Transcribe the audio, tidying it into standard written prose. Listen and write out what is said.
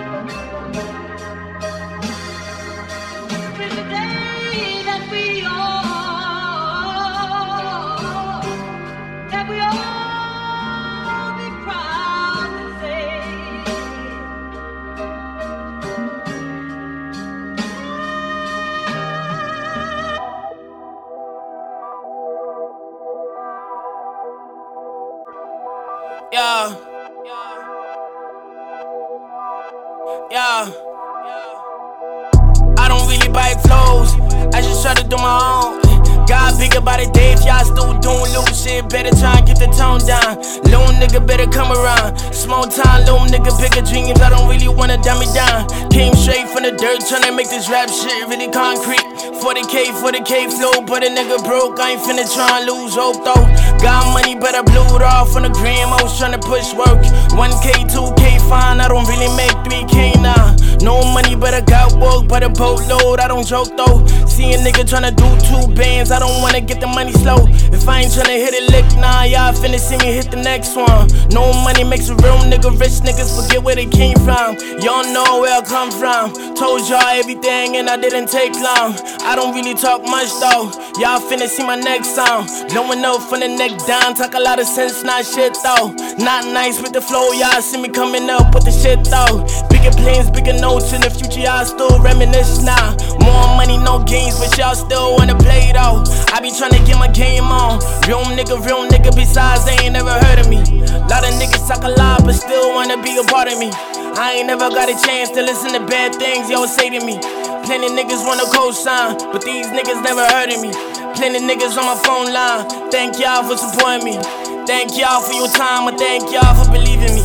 Yeah. I don't really buy clothes, I just try to do my own. God big about it, Dave, y'all still doing little shit. Better try and get the tone down. Little nigga better come around. Small time, little nigga bigger dreams. I don't really wanna dumb me down. Came straight from the dirt, tryna make this rap shit really concrete. 40K flow, but a nigga broke. I ain't finna try and lose hope though. Got money, but I blew it off on the gram. I was tryna push work. 1K, 2K, fine. I don't really make 3K now. No money, but I got work, but a boatload. I don't joke though. See a nigga tryna do 2 bands. I don't wanna get the money slow. If I ain't tryna hit it lick, nah, y'all finna see me hit the next one. No money makes a real nigga rich. Niggas forget where they came from. Y'all know where I come from. Told y'all everything and I didn't take long. I don't really talk much though. Y'all finna see my next song. Blowing up from the neck down. Talk a lot of sense, not shit though. Not nice with the flow. Y'all see me coming up with the shit though. Bigger plans, bigger notes in the future. Y'all still reminisce now. More money, no games, but y'all still wanna play though. I be tryna get my game on. Real nigga, besides they ain't never heard of me. Lot of niggas talk a lot, but still wanna be a part of me. I ain't never got a chance to listen to bad things y'all say to me. Plenty niggas wanna co-sign, but these niggas never heard of me. Plenty niggas on my phone line. Thank y'all for supporting me. Thank y'all for your time, and thank y'all for believing me.